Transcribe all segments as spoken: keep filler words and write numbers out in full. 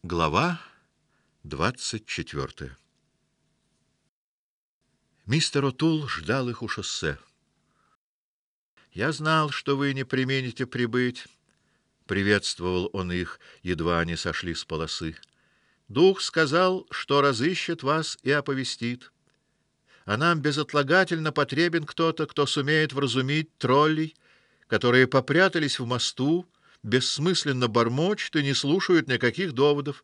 Глава двадцать четвёртая. Мистер О'Тул ждал их у шоссе. «Я знал, что вы не премините прибыть», — приветствовал он их, едва они сошли с полосы. «Дух сказал, что разыщет вас и оповестит. А нам безотлагательно потребен кто-то, кто сумеет вразумить троллей, которые попрятались в мосту, бессмысленно бормочут и не слушают никаких доводов».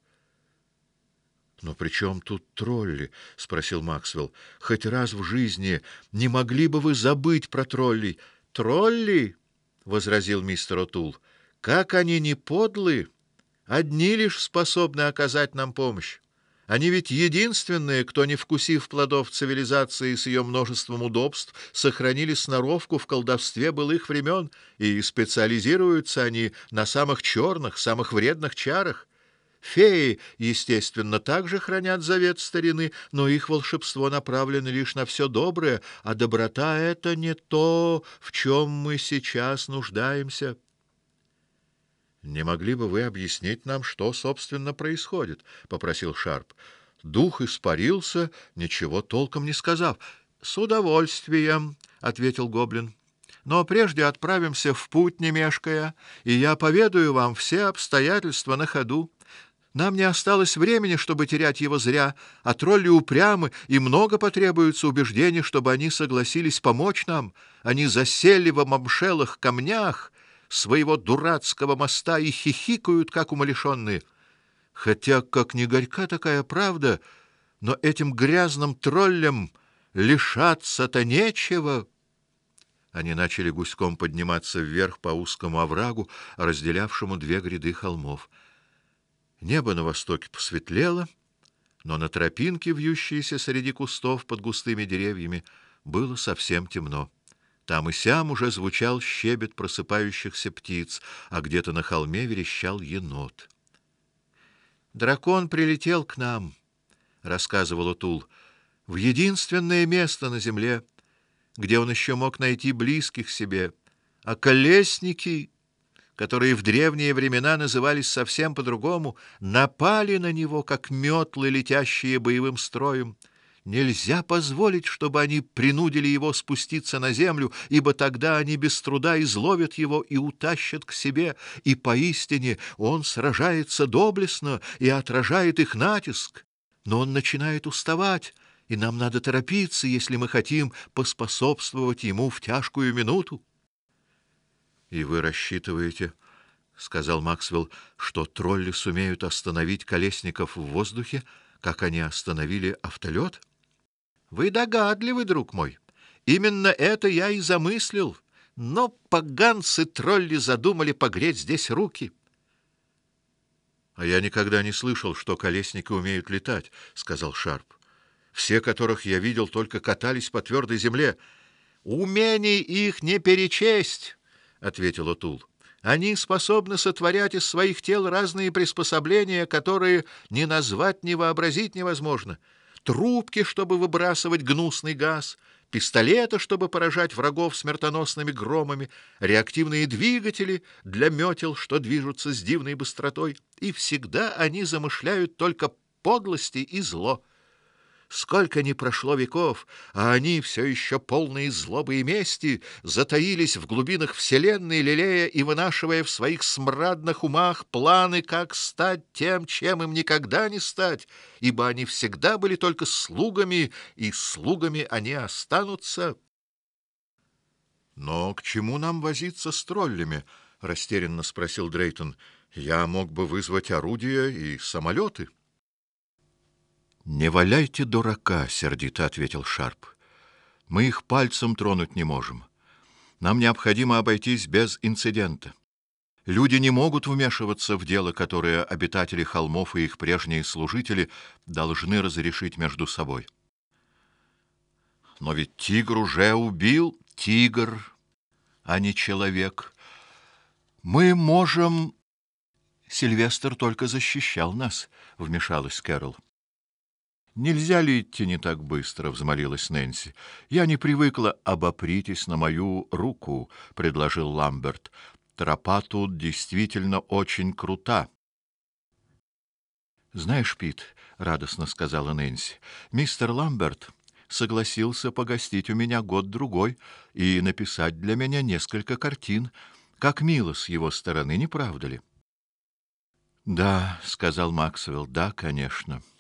«Но при чем тут тролли?» — спросил Максвелл. «Хоть раз в жизни не могли бы вы забыть про троллей?» «Тролли?» — возразил мистер О'Тул. «Как они не подлы! Одни лишь способны оказать нам помощь. Они ведь единственные, кто, не вкусив плодов цивилизации с ее множеством удобств, сохранили сноровку в колдовстве былых времен, и специализируются они на самых черных, самых вредных чарах. Феи, естественно, также хранят завет старины, но их волшебство направлено лишь на все доброе, а доброта — это не то, в чем мы сейчас нуждаемся». «Не могли бы вы объяснить нам, что, собственно, происходит?» — попросил Шарп. «Дух испарился, ничего толком не сказав». «С удовольствием», — ответил гоблин. «Но прежде отправимся в путь, не мешкая, и я поведаю вам все обстоятельства на ходу. Нам не осталось времени, чтобы терять его зря, а тролли упрямы, и много потребуется убеждений, чтобы они согласились помочь нам. Они засели в обомшелых камнях своего дурацкого моста и хихикают, как умалишенные. Хотя, как ни горька такая правда, но этим грязным троллям лишаться-то нечего». Они начали гуськом подниматься вверх по узкому оврагу, разделявшему две гряды холмов. Небо на востоке посветлело, но на тропинке, вьющейся среди кустов под густыми деревьями, было совсем темно. Там и сям уже звучал щебет просыпающихся птиц, а где-то на холме верещал енот. «Дракон прилетел к нам», — рассказывал О'Тул, — «в единственное место на земле, где он еще мог найти близких себе, а колесники, которые в древние времена назывались совсем по-другому, напали на него, как метлы, летящие боевым строем. Нельзя позволить, чтобы они принудили его спуститься на землю, ибо тогда они без труда изловят его и утащат к себе, и поистине он сражается доблестно и отражает их натиск. Но он начинает уставать, и нам надо торопиться, если мы хотим поспособствовать ему в тяжкую минуту». «И вы рассчитываете, — сказал Максвелл, — что тролли сумеют остановить колесников в воздухе, как они остановили автолет?» «Вы догадливы, друг мой. Именно это я и замыслил. Но поганцы-тролли задумали погреть здесь руки». «А я никогда не слышал, что колесники умеют летать, — сказал Шарп. Все, которых я видел, только катались по твердой земле». «Умений их не перечесть, — ответил О'Тул. Они способны сотворять из своих тел разные приспособления, которые ни назвать, ни вообразить невозможно. Трубки, чтобы выбрасывать гнусный газ, пистолеты, чтобы поражать врагов смертоносными громами, реактивные двигатели для метел, что движутся с дивной быстротой. И всегда они замышляют только подлости и зло. Сколько ни прошло веков, а они, все еще полные злобы и мести, затаились в глубинах вселенной, лелея и вынашивая в своих смрадных умах планы, как стать тем, чем им никогда не стать, ибо они всегда были только слугами, и слугами они останутся». «Но к чему нам возиться с троллями?» — растерянно спросил Дрейтон. «Я мог бы вызвать орудия и самолеты». «Не валяйте дурака, — сердито ответил Шарп. — Мы их пальцем тронуть не можем. Нам необходимо обойтись без инцидента. Люди не могут вмешиваться в дело, которое обитатели холмов и их прежние служители должны разрешить между собой». «Но ведь тигр уже убил тигр, а не человек. Мы можем...» «Сильвестр только защищал нас», — вмешалась Кэрол. «Нельзя ли идти не так быстро?» — взмолилась Нэнси. «Я не привыкла». «Обопритесь на мою руку», — предложил Ламберт. «Тропа тут действительно очень крута». Знаешь, Пит, радостно сказала Нэнси, мистер Ламберт согласился погостить у меня год-другой и написать для меня несколько картин. Как мило с его стороны, не правда ли? Да, сказал Максвелл. Да, конечно.